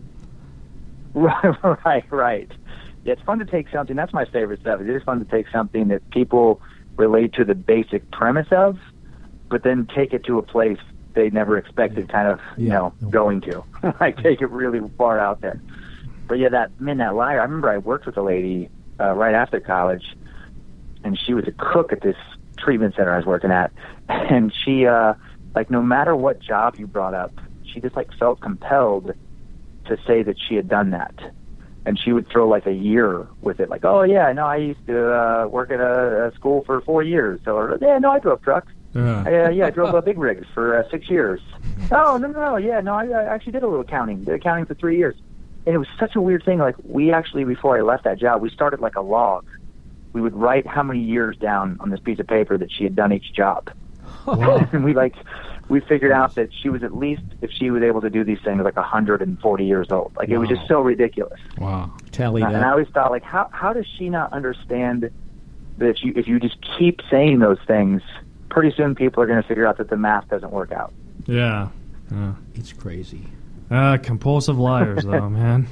Right, right, right. Yeah, it's fun to take something. That's my favorite stuff. It is fun to take something that people relate to the basic premise of, but then take it to a place they never expected, kind of, you Yeah. know, going to. Like take it really far out there. But yeah, that Midnight Liar. I remember I worked with a lady uh, right after college, and she was a cook at this treatment center I was working at, and she, uh, like, no matter what job you brought up, she just like felt compelled to say that she had done that. And she would throw like a year with it, like, oh yeah, no, I used to uh, work at a, a school for four years. So, or, yeah, no, I drove trucks. Yeah. Uh, yeah, I drove uh, big rigs for uh, six years. Oh, no, no, no, yeah, no, I, I actually did a little accounting. Did accounting for three years. And it was such a weird thing. Like, we actually, before I left that job, we started like a log. We would write how many years down on this piece of paper that she had done each job. Wow. And we like, we figured out that she was at least, if she was able to do these things, like one hundred forty years old. Like, it was just so ridiculous. Wow. Tally And I that. always thought, like, how how does she not understand that if you if you just keep saying those things, pretty soon people are going to figure out that the math doesn't work out. Yeah. Yeah. It's crazy. Uh, compulsive liars, though, man.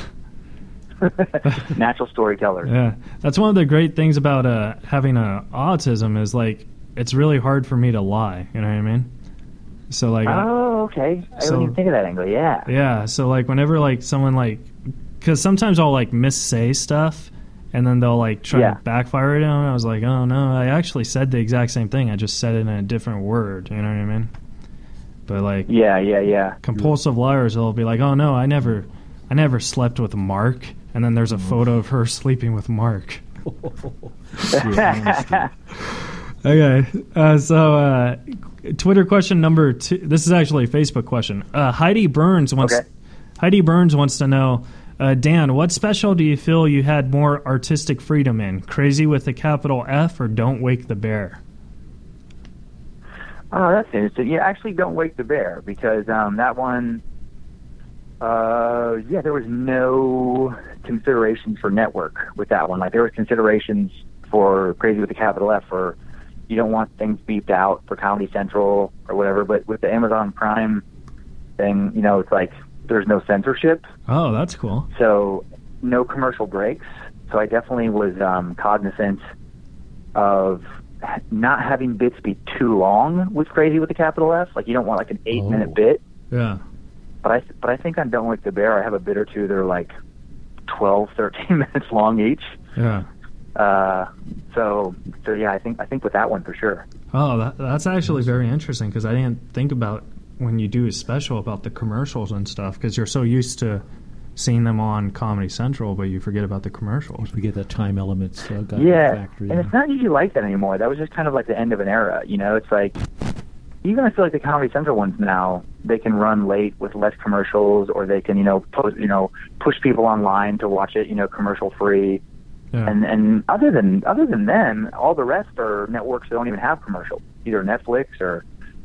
Natural storytellers. Yeah, that's one of the great things about uh, having uh, autism is like it's really hard for me to lie. You know what I mean? So like, Oh, okay. I So- didn't even think of that angle. Yeah. yeah. So like, whenever like someone like, because sometimes I'll like missay stuff, and then they'll like try Yeah. to backfire it. And I was like, oh no, I actually said the exact same thing. I just said it in a different word. You know what I mean? But like, Yeah, yeah, yeah. compulsive liars, they'll be like, oh no, I never, I never slept with Mark. And then there's a photo of her sleeping with Mark. Okay, uh, so uh, Twitter question number two. This is actually a Facebook question. Uh, Heidi Burns wants. Okay. Heidi Burns wants to know, uh, Dan, what special do you feel you had more artistic freedom in? Crazy with a capital F or Don't Wake the Bear? Oh, that's interesting. Yeah, actually, Don't Wake the Bear, because um, that one, uh, yeah, there was no considerations for network with that one. Like, there was considerations for Crazy with a capital F for you don't want things beeped out for Comedy Central or whatever, but with the Amazon Prime thing, you know, it's like there's no censorship. Oh, that's cool. So no commercial breaks. So I definitely was um, cognizant of not having bits be too long with Crazy with a capital F. Like, you don't want like an eight Oh. minute bit. Yeah. But I but I think on Don't Wake the Bear, I have a bit or two that are like twelve, thirteen minutes long each. Yeah. Uh, so so yeah, I think I think with that one for sure. Oh, that, that's actually very interesting because I didn't think about when you do a special about the commercials and stuff because you're so used to seeing them on Comedy Central, but you forget about the commercials. We get that time elements. Uh, got Yeah, factory, and it's not usually like that anymore. That was just kind of like the end of an era. You know, it's like even I feel like the Comedy Central ones now, they can run late with less commercials, or they can you know post, you know push people online to watch it you know commercial free. Yeah. And and other than other than them, all the rest are networks that don't even have commercials, either Netflix or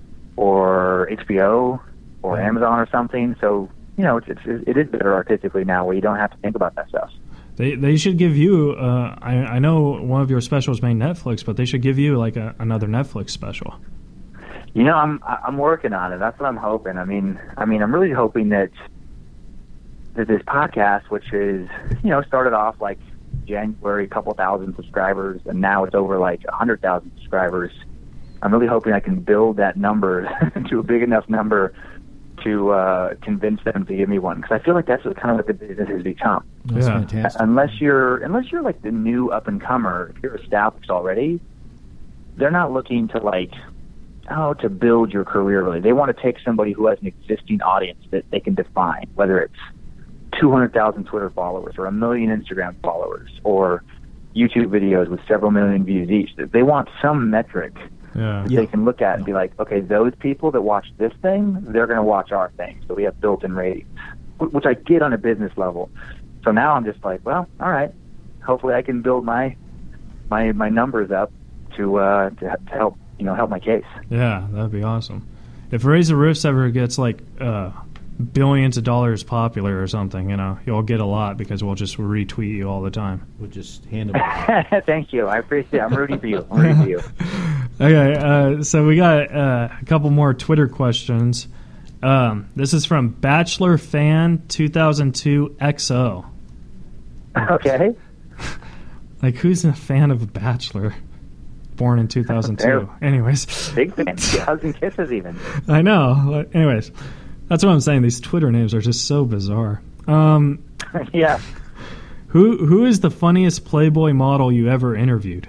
or H B O or Yeah. Amazon or something. So you know, it's, it's it is better artistically now, where you don't have to think about that stuff. They they should give you. Uh, I I know one of your specials made Netflix, but they should give you like a, another Netflix special. You know, I'm I'm working on it. That's what I'm hoping. I mean, I mean, I'm really hoping that that this podcast, which is you know started off like January, a couple thousand subscribers, and now it's over like a hundred thousand subscribers. I'm really hoping I can build that number to a big enough number to uh, convince them to give me one, because I feel like that's what kind of what the business has become. That's Yeah. fantastic. Unless you're unless you're like the new up and comer, if you're established already, they're not looking to like oh to build your career really. They want to take somebody who has an existing audience that they can define, whether it's two hundred thousand Twitter followers or a million Instagram followers or YouTube videos with several million views each. They want some metric Yeah. that they can look at and be like, okay, those people that watch this thing, they're going to watch our thing. So we have built-in ratings, wh- which I get on a business level. So now I'm just like, well, all right. Hopefully I can build my my my numbers up to uh, to, to help you know help my case. Yeah, that'd be awesome. If Raise the Riffs ever gets like uh, billions of dollars popular or something, you know, you'll get a lot because we'll just retweet you all the time. We'll just hand them. Thank you. I appreciate it. I'm rooting for you. I'm rooting for you. Okay, uh, so we got uh, a couple more Twitter questions. Um, this is from Bachelor Fan two thousand two X O. Okay. Like, who's a fan of Bachelor? Born in two thousand two. Fair. Anyways. Big fan. Hugs and kisses even. I know. Anyways, that's what I'm saying. These Twitter names are just so bizarre. Um, Yeah. who who is the funniest Playboy model you ever interviewed?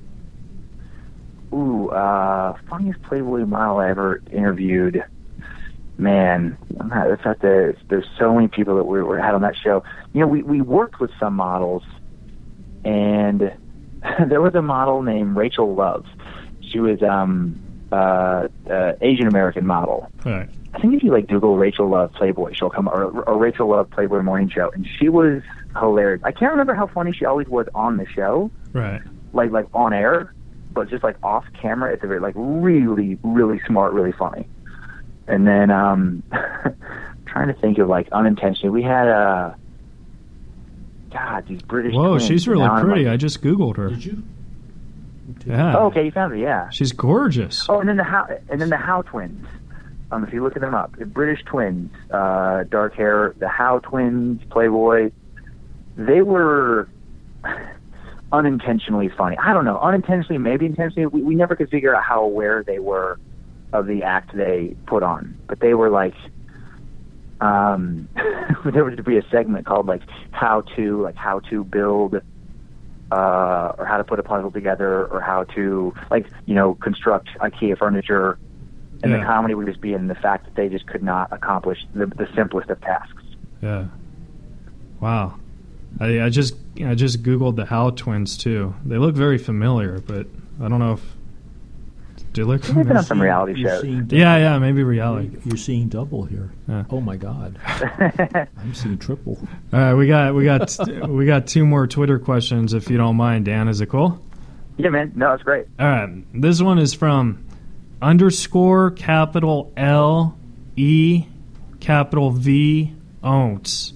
Ooh, uh, funniest Playboy model I ever interviewed. Man, I'm not, it's not the, there's so many people that we, we had on that show. You know, we, we worked with some models, and there was a model named Rachel Love. She was um uh, uh Asian American model. All right. I think if you like Google Rachel Love Playboy, she'll come, or, or Rachel Love Playboy Morning Show, and she was hilarious. I can't remember how funny she always was on the show, Right. like like on air, but just like off camera, it's a very like really really smart, really funny. And then um, trying to think of like unintentionally, we had a God these British. Whoa, twins. she's really Now I'm pretty. like- I just Googled her. Did you? Yeah. oh, okay, you found her, yeah. She's gorgeous. Oh, and then the How and then the How twins. Um, if you look at them up, the British twins, uh, dark hair, the How twins, Playboy. They were unintentionally funny. I don't know, unintentionally, maybe intentionally. We, we never could figure out how aware they were of the act they put on. But they were like, um, there would be a segment called like how to, like how to build, uh, or how to put a puzzle together, or how to like, you know, construct IKEA furniture. And Yeah. the comedy would just be in the fact that they just could not accomplish the, the simplest of tasks. Yeah. Wow. I, I just I just Googled the How twins too. They look very familiar, but I don't know if do they look They've been familiar? on some reality You're shows. seeing double. Yeah, yeah, maybe reality. You're seeing double here. Yeah. Oh my God, I'm seeing triple. All right, we got we got we got two more Twitter questions if you don't mind, Dan. Is it cool? Yeah, man. No, it's great. All right, this one is from underscore capital L E capital V Ounce.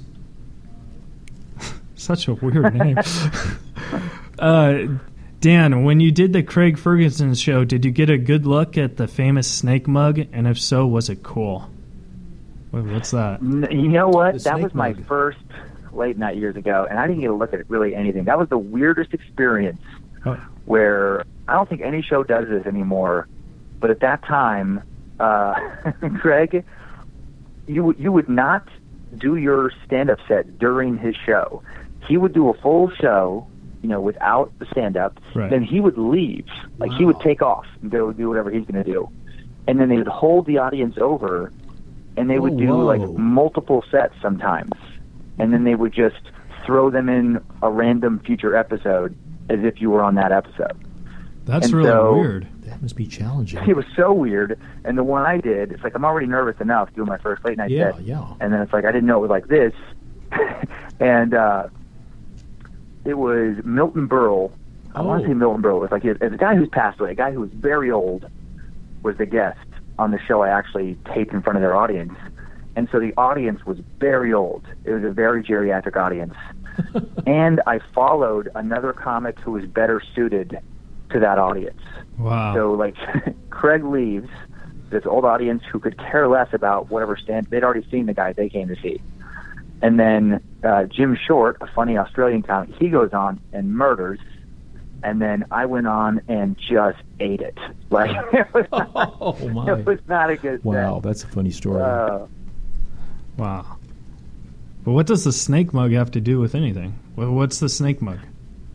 Such a weird name. uh, Dan, when you did the Craig Ferguson show, did you get a good look at the famous snake mug? And if so, was it cool? Wait, what's that? You know what? The That snake was my mug. first late night years ago, and I didn't get a look at really anything. That was the weirdest experience Oh. where I don't think any show does this anymore. But at that time, uh, Craig, you you would not do your stand-up set during his show. He would do a full show, you know, without the stand-up. Right. Then he would leave. Like, he would take off and go do whatever he's going to do. And then they would hold the audience over, and they would Oh, do, whoa. like, multiple sets sometimes. And then they would just throw them in a random future episode as if you were on that episode. That's And really so- weird. That must be challenging. It was so weird. And the one I did, it's like I'm already nervous enough doing my first late night Yeah, set. yeah. And then it's like I didn't know it was like this. and uh, it was Milton Berle. I want Oh. to say Milton Berle. It was like a, a guy who's passed away, a guy who was very old, was the guest on the show I actually taped in front of their audience. And so the audience was very old. It was a very geriatric audience. And I followed another comic who was better suited to that audience. Wow. So, like, Craig leaves, this old audience who could care less about whatever stand. They'd already seen the guy they came to see. And then uh, Jim Short, a funny Australian comic, he goes on and murders. And then I went on and just ate it. Like, it was not, Oh, my. it was not a good Wow, set. that's a funny story. Uh, Wow. But what does the snake mug have to do with anything? Wha- What's the snake mug?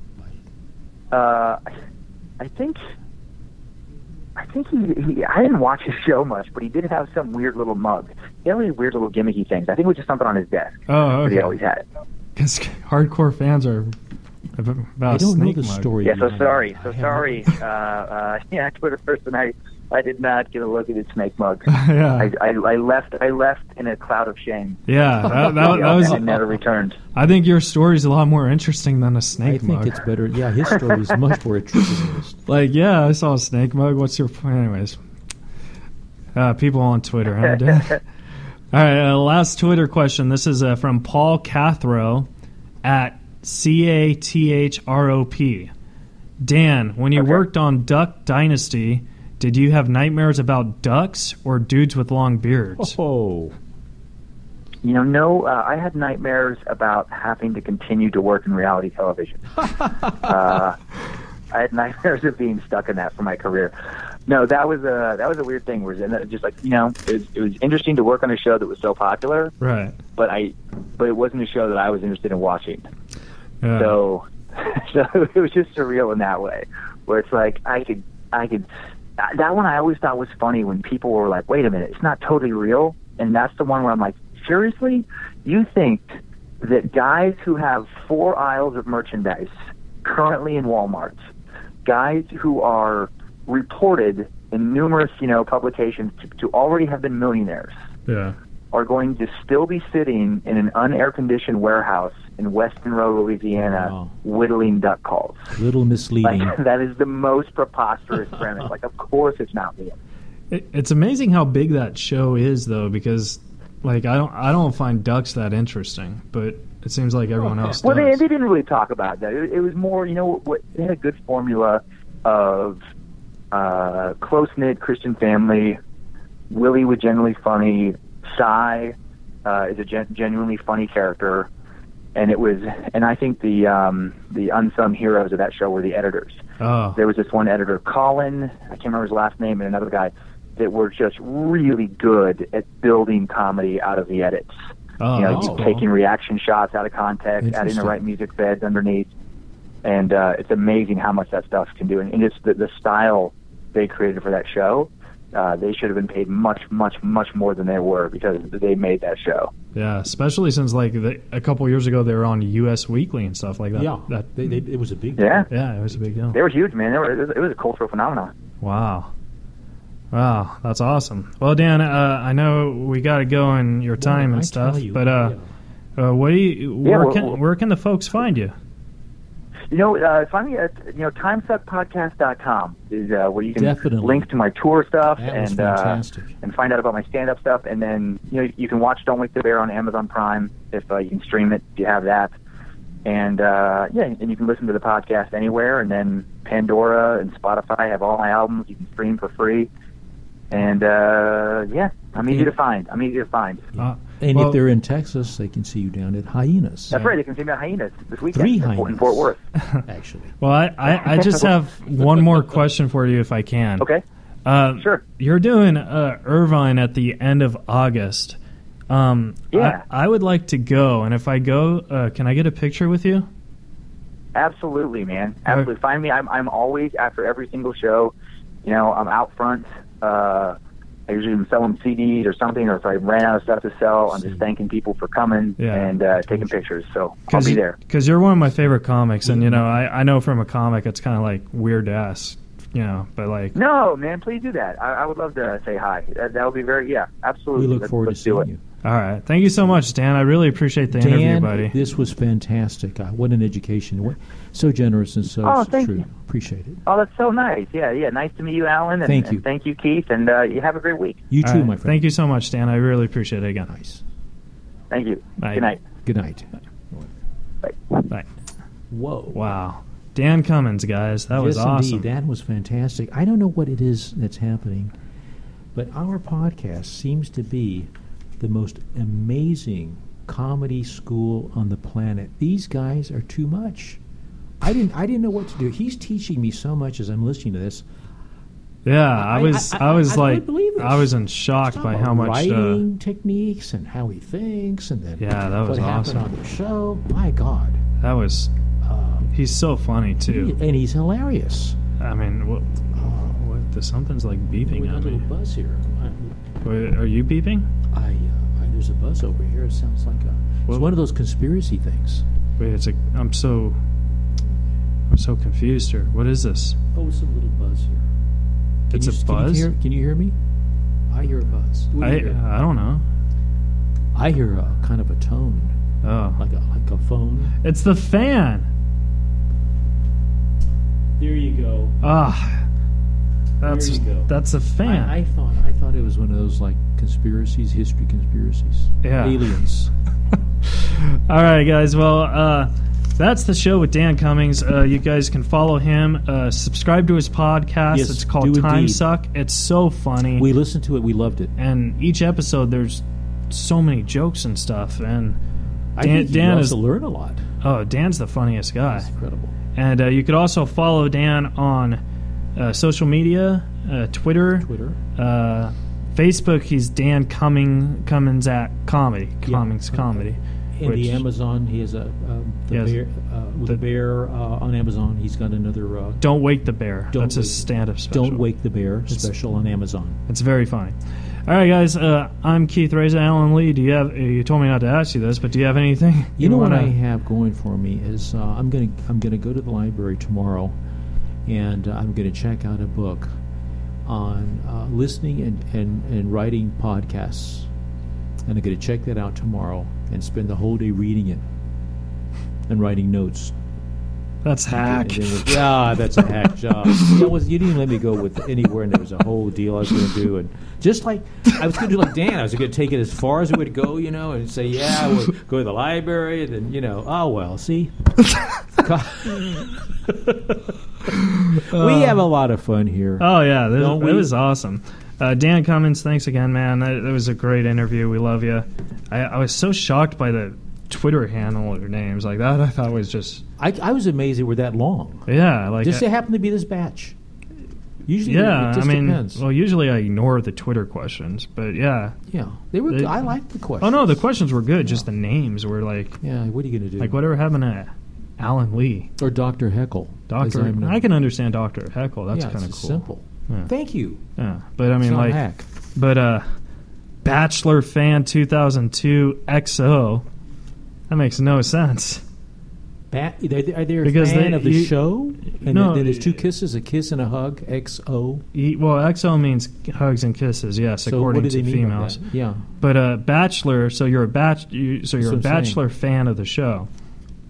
uh, I think... I think he, he, I didn't watch his show much, but he did have some weird little mug. He had really weird little gimmicky things. I think it was just something on his desk Oh, that he okay. always had. Because hardcore fans are ab- about I a don't know snake the mug. story. Yeah, so behind sorry. it. So I have sorry. not- Uh, uh, yeah, Twitter person, I, I did not get a look at his snake mug. Yeah. I, I, I left I left in a cloud of shame. Yeah, that, that, that was. and never returned. I think your story's a lot more interesting than a I snake think mug. it's better. Yeah, his story is much more interesting. Like, yeah, I saw a snake mug. What's your point? Anyways, uh, people on Twitter. Huh? Dan? All right, uh, last Twitter question. This is uh, from Paul Cathro at C A T H R O P. Dan, when you Okay. worked on Duck Dynasty, did you have nightmares about ducks or dudes with long beards? Oh, You know, no, uh, I had nightmares about having to continue to work in reality television. uh, I had nightmares of being stuck in that for my career. No, that was a that was a weird thing. Was just like you know, it was, it was interesting to work on a show that was so popular, Right. but I, but it wasn't a show that I was interested in watching. Yeah. So, so it was just surreal in that way, where it's like I could, I could. That one I always thought was funny when people were like, "Wait a minute, it's not totally real," and that's the one where I'm like, "Seriously, you think that guys who have four aisles of merchandise currently in Walmart, guys who are reported in numerous, you know, publications to, to already have been millionaires, yeah. are going to still be sitting in an unair-conditioned warehouse in West Monroe, Louisiana, Wow. whittling duck calls. little misleading. Like, that is the most preposterous premise. Like, of course it's not real. It, it's amazing how big that show is, though, because like I don't I don't find ducks that interesting, but it seems like everyone else Well, they, does. they didn't really talk about that. It, it was more, you know, what, they had a good formula of uh, close-knit Christian family. Willie was generally funny. Cy uh, is a gen- genuinely funny character. And it was, and I think the um, the unsung heroes of that show were the editors. Oh, There was this one editor, Colin, I can't remember his last name, and another guy that were just really good at building comedy out of the edits. oh, you know, that's you cool. taking reaction shots out of context, adding the Interesting. right music beds underneath, and uh, it's amazing how much that stuff can do. And, and it's the, the style they created for that show. Uh, they should have been paid much, much, much more than they were because they made that show. Yeah, especially since like the, a couple years ago they were on U S Weekly and stuff like that. yeah, that, they, they, it was a big. Yeah, yeah, it was a big deal. they were huge, man. They were, it, was, it was a cultural phenomenon. Wow. Wow, that's awesome. Well, Dan, uh, I know we got to go in your time Well, and I stuff, tell you, but uh, uh, what do you, Yeah, where well, can well- where can the folks find you? You know, uh, find me at you know timesuck podcast dot com is uh, where you can Definitely. link to my tour stuff That was and uh, fantastic. and find out about my stand-up stuff. And then you know you can watch Don't Wake the Bear on Amazon Prime if uh, you can stream it if you have that. And uh, yeah, and you can listen to the podcast anywhere. And then Pandora and Spotify have all my albums you can stream for free. And uh, yeah, I'm easy to find. I'm easy to find. Uh, And well, if they're in Texas, they can see you down at Hyenas. That's right. They can see me at Hyenas this weekend Three in Fort- Hyenas. in Fort Worth. Actually. well, I, I, I just have one more question for you, if I can. Okay. Uh, Sure. You're doing uh, Irvine at the end of August. Um, Yeah. I, I would like to go, and if I go, uh, can I get a picture with you? Absolutely, man. Absolutely. Find me. I'm I'm always after every single show. You know, I'm out front. Uh, I usually am selling C Ds or something, or if I ran out of stuff to sell, I'm just thanking people for coming Yeah. and uh, taking pictures. So I'll be there. Because you're one of my favorite comics, and you know, I, I know from a comic it's kind of like weird to ask, you know, but like, No, man, please do that. I, I would love to say hi. That, that would be very, yeah, absolutely. We look Let's- forward let's to do seeing it. you. all right, thank you so much, Dan. I really appreciate the interview, Dan, buddy. this was fantastic. Uh, what an education. What, so generous and so Oh, thank true. you. Appreciate it. Oh, that's so nice. Yeah, yeah. Nice to meet you, Alan. And, Thank you. And thank you, Keith. And uh, you have a great week. You All too, right, my friend. Thank you so much, Dan. I really appreciate it again. Nice. Thank you. Bye. Good night. Good night. Bye. Bye. Whoa. Wow, Dan Cummins, guys, that was yes, awesome. indeed. That was fantastic. I don't know what it is that's happening, but our podcast seems to be the most amazing comedy school on the planet. These guys are too much. I didn't. I didn't know what to do. He's teaching me so much as I'm listening to this. Yeah, I, I- was, I- I, I- was I couldn't like, believe this. I was in shock Talk by about how much. Uh, writing techniques and how he thinks, and then Yeah, that was what awesome. happened on the show. My God, that was. uh, He's so funny too. he- and he's hilarious. I mean, what? What? The, something's like We beeping got a on little me. buzz here. I, Wait, are you beeping? I, uh, I there's a buzz over here. It sounds like a. It's Well- one of those conspiracy things. Wait, it's a. I'm so. I'm so confused here. What is this? Oh, it's a little buzz here. Can It's you, a can you buzz? hear, can you hear me? I hear a buzz. What do I you hear? I don't know. I hear a kind of a tone, Oh, like a like a phone. it's the fan. There you go. Ah, that's you go. that's a fan. I, I thought I thought it was one of those like conspiracies, history conspiracies. Yeah. Aliens. All right, guys. Well, uh, that's the show with Dan Cummings. Uh, you guys can follow him. Uh, subscribe to his podcast. Yes, it's do called Time indeed. Suck. It's so funny. We listened to it. We loved it. and each episode, there's so many jokes and stuff. And I Dan, think you Dan also is learn a lot. oh, Dan's the funniest guy. It's incredible. And uh, you could also follow Dan on uh, social media, uh, Twitter, Twitter. Uh, Facebook. He's Dan Cumming Cummins at Comedy, Yeah. Cummings Comedy. In the Amazon, he has a um, the Yes. bear uh, with The- the bear uh, on Amazon. He's got another. Uh, Don't Wake the Bear. Don't That's his Wake- stand-up special. Don't Wake the Bear special on Amazon. It's very funny. All right, guys. Uh, I'm Keith Reza. Alan Lee. Do you have? You told me not to ask you this, but do you have anything? You know what wanna- I have going for me is uh, I'm gonna I'm gonna go to the library tomorrow, and uh, I'm gonna check out a book on uh, listening and, and, and writing podcasts, and I'm gonna check that out tomorrow and spend the whole day reading it and writing notes. That's hack. And then we'll- yeah, that's a hack job. That was, you didn't even let me go with anywhere, and there was a whole deal I was going to do. And just like, I was going to do like Dan, I was going to take it as far as it would go, you know, and say, yeah, we'll go to the library, and then, you know, oh, well, see? We have a lot of fun here. Oh yeah, this, Don't it we? was awesome. Uh, Dan Cummins, thanks again, man. That, that was a great interview. We love you. I, I was so shocked by the Twitter handle or names like that. I thought was just I, I was amazed they were that long. yeah, like Just I- they happen to be this batch. Usually, yeah. it I just mean, depends. well, usually I ignore the Twitter questions, but yeah. yeah, they were. They- I liked the question. Oh no, the questions were good. Just the names were like Yeah, what are you going to do? like whatever happened to Alan Lee, Or Doctor Heckle. as Doctor. I'm known. I can understand Doctor Heckle. That's yeah, kind of it's cool. simple. Yeah. Thank you. Yeah, but I It's mean, not like, hack. but uh, Bachelor Fan two thousand two X O. That makes no sense. Bat, are they, are they a Because fan they- of the you- show? And No, then, then there's two kisses, a kiss and a hug, X O. E- Well, X O means hugs and kisses, yes, So according what do to they mean by females. that? Yeah. But uh, Bachelor, so you're a bach- you, so you're a That's what I'm Bachelor fan of the show.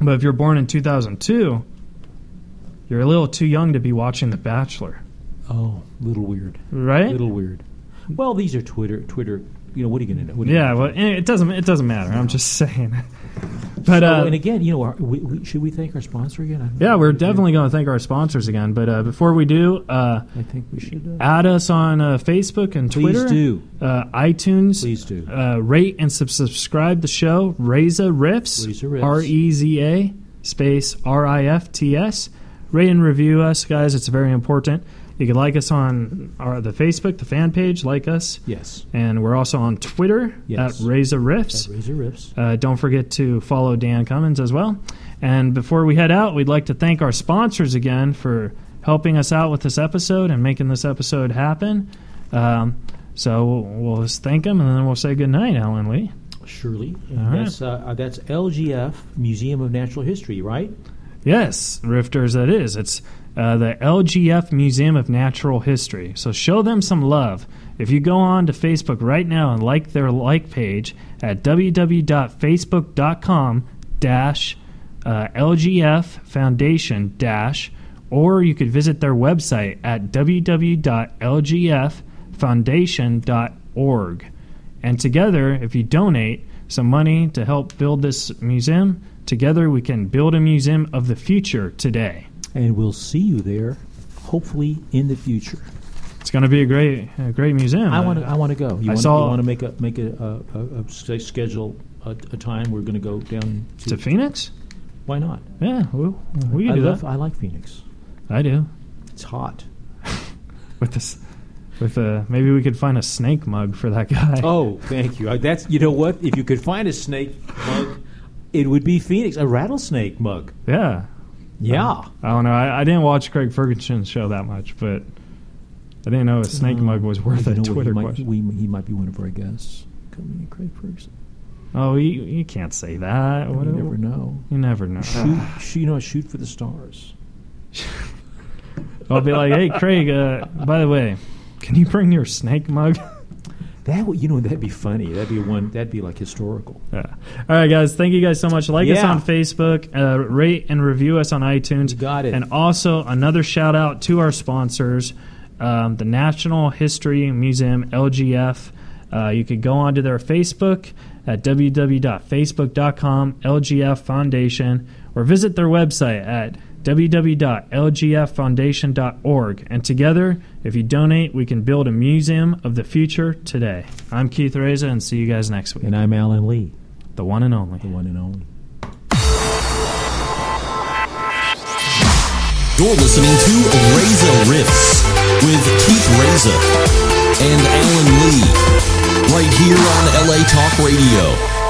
But if you're born in two thousand two, you're a little too young to be watching The Bachelor. Oh, little weird. Right? Little weird. Well, these are Twitter. Twitter. You know, what are you going to know? Yeah, well, it doesn't. It doesn't matter. I'm just saying. But so, uh, and again, you know, our, we, we, should we thank our sponsor again? I don't yeah, know. we're definitely going to thank our sponsors again. But uh, before we do, uh, I think we should uh, add us on uh, Facebook and please Twitter. do. Uh, iTunes. Please do. Uh, rate and sub- subscribe the show. Reza Riffs. Reza Riffs. R E Z A space R I F T S. Rate and review us, guys. It's very important. You can like us on our, the Facebook, the fan page, like us. Yes. And we're also on Twitter Yes. at Reza Riffs. At Razor Riffs. Uh, don't forget to follow Dan Cummins as well. And before we head out, we'd like to thank our sponsors again for helping us out with this episode and making this episode happen. Um, so we'll, we'll just thank them, and then we'll say goodnight, Alan Lee. Surely. All right. That's, uh, that's L G F, Museum of Natural History, right? Yes, Rifters, that is. It's uh, the L G F Museum of Natural History. So show them some love. If you go on to Facebook right now and like their like page at www.facebook.com dash L G F Foundation dash, or you could visit their website at w w w dot l g f foundation dot org. And together, if you donate some money to help build this museum, together we can build a museum of the future today. And we'll see you there, hopefully in the future. It's going to be a great, a great museum. I want to. I want to go. You I want saw- to make a make a, a, a, a s- schedule a, a time we're going to go down to, to Phoenix. Why not? Yeah, we, we can I do love. that. I like Phoenix. I do. It's hot. With this, with a maybe we could find a snake mug for that guy. Oh, thank you. Uh, That's you know what? If you could find a snake mug, it would be Phoenix, a rattlesnake mug. Yeah. Yeah. I don't know. I, I didn't watch Craig Ferguson's show that much, but I didn't know a snake Uh, mug was worth you a know what? Twitter he might, question. we, he might be one of our guests. Coming in, Craig Ferguson. Oh, you, you can't say that. What You do- never know. You never know. Shoot, shoot, you know, shoot for the stars. I'll be like, hey, Craig, uh, by the way, can you bring your snake mug? That would, you know, that'd be funny. That'd be one. That'd be like historical. Yeah. All right, guys. Thank you guys so much. Like us Yeah. on Facebook, uh, rate and review us on iTunes. You got it. And also another shout out to our sponsors, um, the National History Museum, L G F. Uh, you could go onto their Facebook at w w w dot facebook dot com L G F Foundation, or visit their website at w w w dot l g f foundation dot org. And together, if you donate, we can build a museum of the future today. I'm Keith Reza, and see you guys next week. And I'm Alan Lee, The one and only. the one and only. You're listening to Reza Riffs with Keith Reza and Alan Lee, right here on L A Talk Radio.